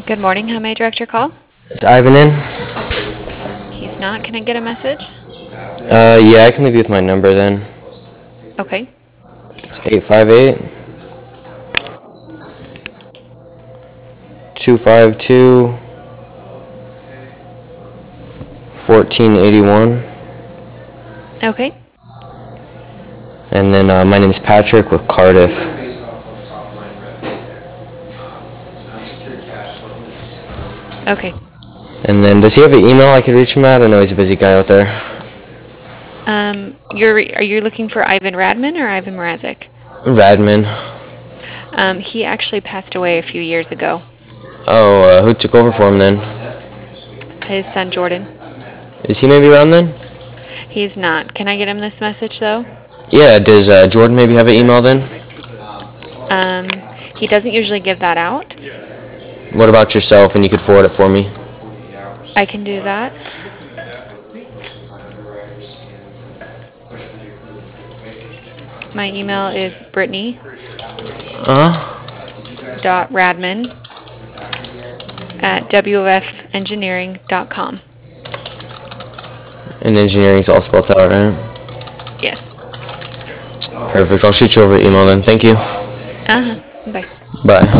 Good morning. How may I direct your call? Is Ivan in? He's not. Can I get a message? Yeah, I can leave you with my number then. Okay. It's 858-252-1481. Okay. And then my name's Patrick with Cardiff. Okay. And then does he have an email I could reach him at? I know he's a busy guy out there. Are you looking for Ivan Radman or Ivan Mrazek? Radman. He actually passed away a few years ago. Oh, who took over for him then? His son Jordan. Is he maybe around then? He's not. Can I get him this message though? Yeah, does Jordan maybe have an email then? He doesn't usually give that out. What about yourself, and you could forward it for me? I can do that. My email is brittany.radman@wfengineering.com. And engineering's all spelled out, right? Yes. Perfect. I'll shoot you over email then. Thank you. Uh-huh. Bye. Bye.